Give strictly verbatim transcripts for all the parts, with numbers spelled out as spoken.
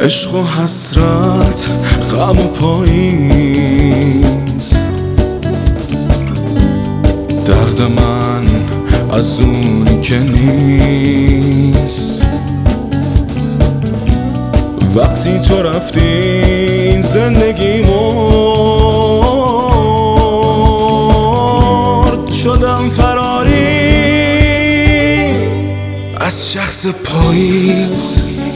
عشق و حسرت، غم و پاییز، درد من از اونی که نیست. وقتی تو رفتی زندگی مرد، شدم فراری از شخص پاییز.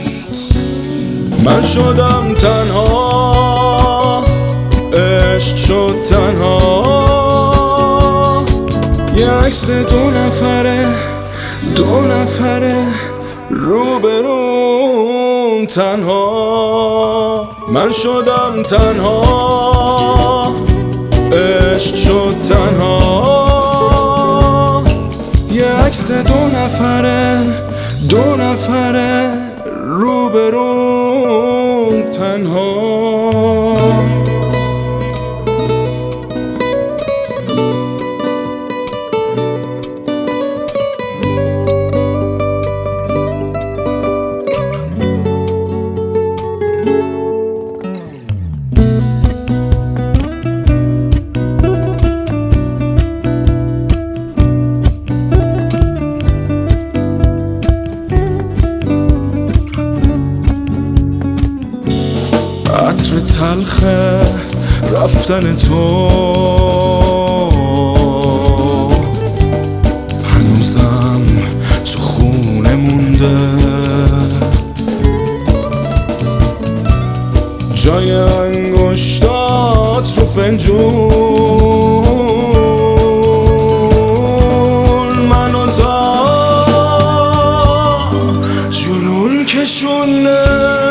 من شدم تنها، عشق شد تنها، یه عکس دو نفره دو نفره روبروم تنها. من شدم تنها، عشق شد تنها، یه عکس دو نفره دو نفره روبروم تنها. عطر تلخه رفتن تو هنوزم تو خونه مونده، جای انگشتات رو فنجون منو تا جنون کشونه.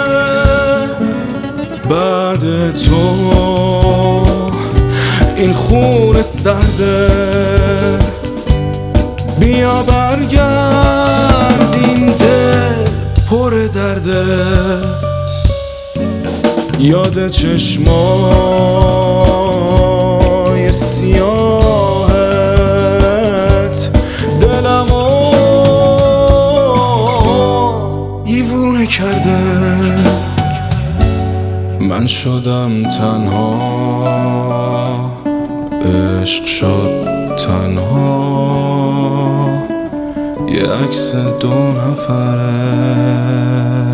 بعد تو این خون سرده، بیا برگرد این دل پر درده. یاد چشمای سیاهت دلمو دیوونه کرده. من شدم تنها، عشق شد تنها، یه عکس دو نفره